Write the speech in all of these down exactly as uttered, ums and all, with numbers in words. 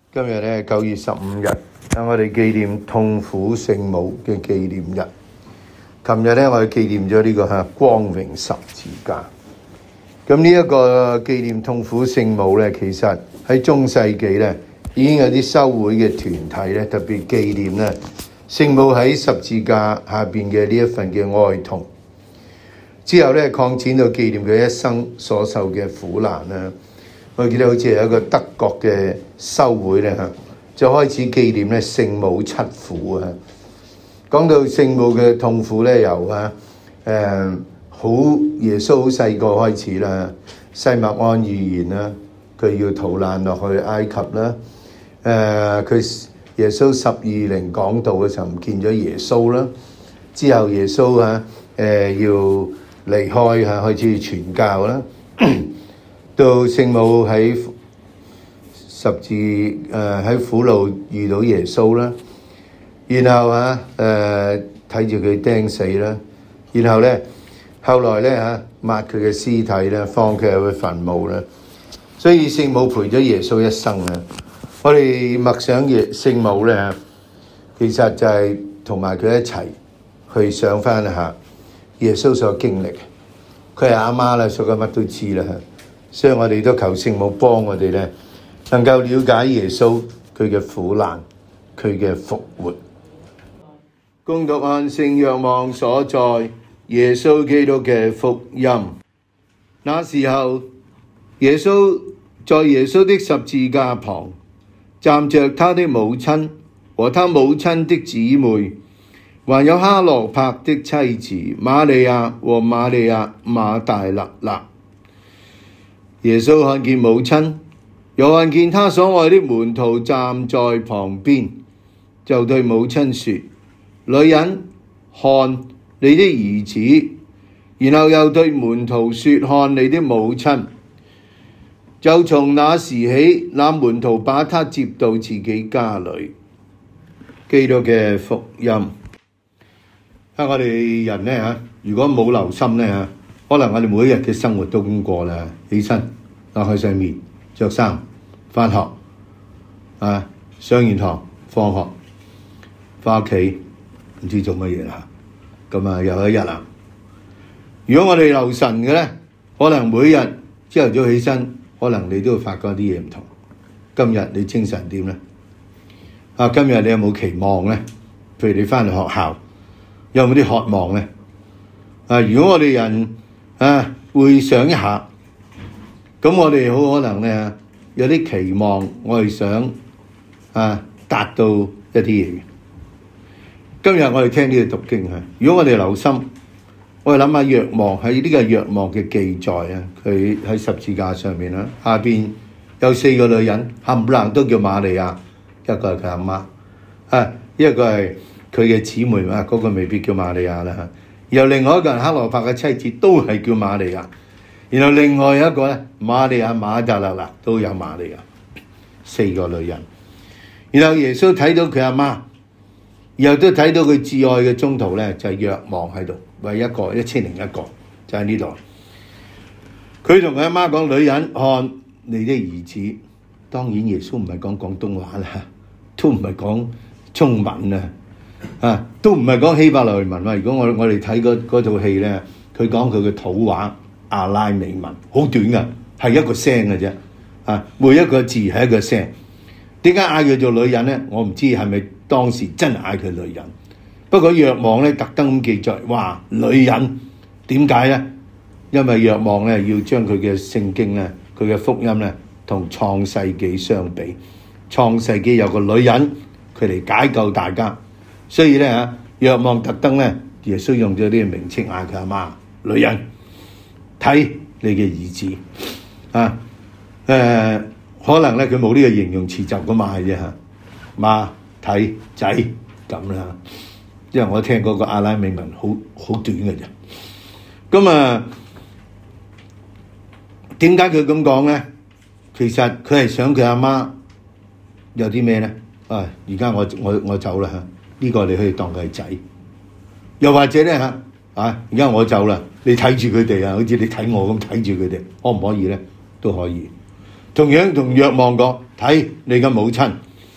今日咧九月十五日，係我哋紀念痛苦聖母嘅紀念日。琴日咧我哋紀念咗呢個嚇光榮十字架。咁呢一個紀念痛苦聖母咧，其實喺中世紀咧已經有啲修會嘅團體咧特別紀念咧聖母喺十字架下邊嘅呢一份嘅哀痛。之後咧擴展到紀念佢一生所受嘅苦難啦。我記得好似有一個德國嘅修會咧嚇，就開始紀念咧聖母七苦啊。講到聖母嘅痛苦咧，由啊誒好耶穌好細個開始啦，西默盎預言啦，佢要逃難落去埃及啦。誒佢耶穌十二齡講道嘅時候唔見咗耶穌啦。之後耶穌啊誒要離開嚇，開始傳教啦。到聖母喺十字誒喺苦路遇到耶穌啦，然後啊誒睇住佢釘死啦，然後咧後來咧嚇抹佢嘅屍體啦，放佢入去墳墓啦，所以聖母陪咗耶穌一生啊！我哋默想耶聖母咧，其實就係同埋佢一齊去想翻下耶穌所經歷，佢係阿媽啦，所以乜都知啦。所以我哋都求聖母幫我哋咧，能夠了解耶穌佢嘅苦難，佢嘅復活。恭讀按聖若望所在耶穌基督嘅福音。那時候，耶穌在耶穌的十字架旁，站着他的母親和他母親的姊妹，還有哈羅帕的妻子瑪利亞和瑪利亞馬大勒納。耶穌看見母親，又看見他所愛的門徒站在旁邊，就對母親說：女人，看你的兒子。然後又對門徒說：看你的母親。就從那時起，那門徒把他接到自己家裏。基督嘅福音。啊，我哋人呢，嚇，如果冇留心呢，嚇，可能我哋每一日嘅生活都咁過啦，起身打開洗面、着衫、返學，啊，上完堂、放學，返屋企唔知做乜嘢啦。咁啊，又一日啦。如果我哋留神嘅咧，可能每日朝頭早起身，可能你都會發覺啲嘢唔同。今日你精神點咧？啊，今日你有冇期望咧？譬如你返嚟學校，有冇啲渴望咧？啊，如果我哋人啊會想一下，咁我哋好可能咧有啲期望，我哋想啊達到一啲嘢。今日我哋聽呢個讀經啊，如果我哋留心，我哋諗下若望喺呢個若望嘅記載啊，佢喺十字架上面啦，下邊有四個女人，冚唪唥都叫瑪利亞，一個係佢阿媽，啊，一個係佢嘅姊妹啊，嗰、那個未必叫瑪利亞啦。然後另外一個人哈羅帕嘅妻子都係叫瑪利亞，然後另外一個咧瑪利亞馬達勒納都有瑪利亞，四個女人。然後耶穌睇到佢阿媽，然後都睇到佢至愛嘅宗徒咧，就係若望喺度，為一個一千零一個就喺呢度。佢同佢阿媽講：女人，看你的兒子。當然耶穌唔係講廣東話啦，都唔係講中文啊。啊，都唔係講希伯來文喎。如果我我哋睇嗰套戲咧，佢講佢嘅土話阿拉美文，好短㗎，係一個聲嘅啫。啊，每一個字係一個聲。點解嗌佢做女人咧？我唔知係咪當時真係嗌佢女人。不過若望咧特登咁記載，哇，女人點解咧？因為若望咧要將佢嘅聖經咧，佢嘅福音咧同創世紀相比。創世紀有個女人，佢嚟解救大家。所以咧嚇，若望特登咧，耶穌用咗呢個名稱嗌佢阿媽女人，睇你嘅兒子啊，誒、呃、可能咧佢冇呢個形容詞就咁嗌啫嚇，媽睇仔咁啦，因為我聽嗰個阿拉美文好好短嘅啫。咁啊，點解佢咁講咧？其實佢係想佢阿媽有啲咩咧？啊，而家我我我走啦嚇。呢個你可以當佢係仔，又或者咧嚇啊！而家我走啦，你睇住佢哋啊，好似你睇我咁睇住佢哋，可唔可以咧？都可以。 同樣同若望講，睇你嘅母親，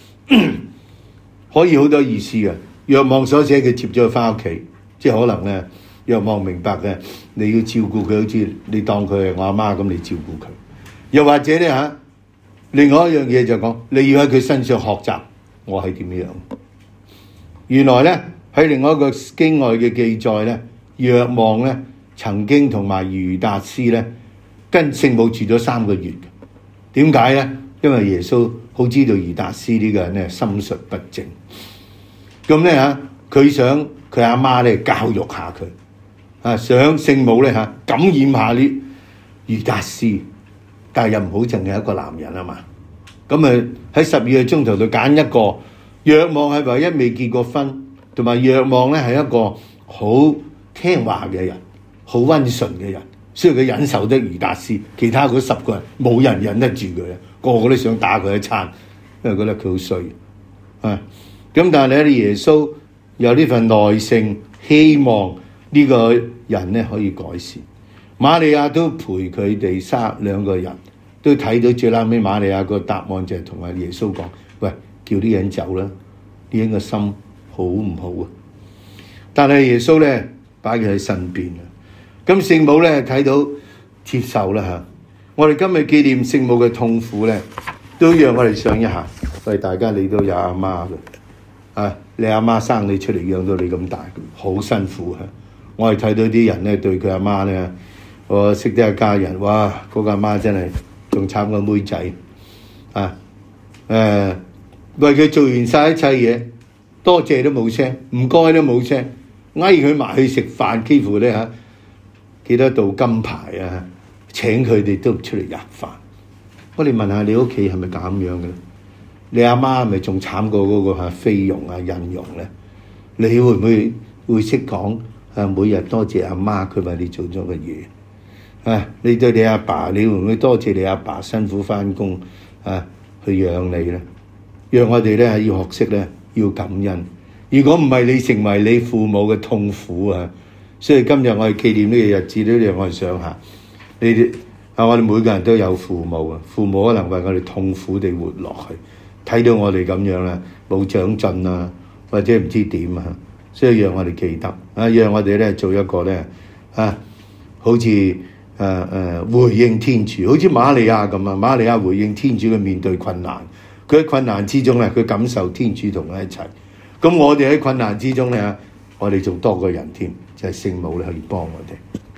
可以好多意思嘅。若望所寫佢接咗佢翻屋企，即係可能咧，若望明白嘅，你要照顧佢，好似你當佢係我阿媽咁，你照顧佢。又或者咧嚇，另外一樣嘢就講，你要喺佢身上學習，我係點樣？原來咧喺另外一個經外嘅記載咧，若望咧曾經同埋猶達斯咧跟聖母住咗三個月。點解咧？因為耶穌好知道猶達斯呢個人咧心術不正，咁咧嚇佢想佢阿媽咧教育下佢，啊想聖母咧嚇感染下呢猶達斯，但係又唔好淨係一個男人啊嘛。咁啊喺十二個鐘頭度揀一個，若望係唯一未結過婚，同埋若望咧係一個好聽話嘅人，好溫順嘅人。所以佢忍受得猶達斯，其他嗰十個人冇人忍得住佢啊！個個都想打佢一餐，因為覺得佢好衰啊！咁但係咧，耶穌有呢份耐性，希望呢個人咧可以改善。瑪利亞都陪佢哋三兩個人，都睇到最後尾瑪利亞個答案就係同阿耶穌講：喂，叫啲人走啦！啲人個心好唔好啊？但係耶穌咧擺佢喺身邊啊！咁聖母咧睇到接受啦嚇，我哋今日紀念聖母嘅痛苦咧，都讓我哋想一下，喂大家你都有阿媽嘅，啊你阿媽生你出嚟養到你咁大，好辛苦嚇。我哋睇到啲人咧對佢阿媽咧，我識得一家人，哇嗰個阿媽真係仲慘過妹仔，啊誒為佢做完晒一切嘢，多謝都冇聲，唔該都冇聲，嗌佢埋去食飯，幾乎咧嚇。幾多道金牌啊！請佢哋都唔出嚟入飯。我哋問下你屋企係咪咁樣嘅咧？你阿媽係咪仲慘過嗰個嚇菲傭啊、印傭咧？你會唔會會識講啊？每日多謝阿媽，佢為你做咗嘅嘢啊！你對你阿爸，你會唔會多謝你阿爸辛苦翻工啊去養你咧？讓我哋咧要學識咧要感恩。如果唔係你成為你父母嘅痛苦啊！所以今日我哋紀念呢個日子，都讓我哋想下，你哋啊，我哋每個人都有父母啊，父母可能為我哋痛苦地活落去，睇到我哋咁樣啦，冇長進啊，或者唔知點啊，所以讓我哋記得啊，讓我哋咧做一個咧啊，好似誒誒回應天主，好似瑪利亞咁啊，瑪利亞回應天主嘅面對困難，佢喺困難之中咧，佢感受天主同佢一齊。咁我哋喺困難之中咧，我哋仲多個人添。就係聖母咧，可以幫我哋。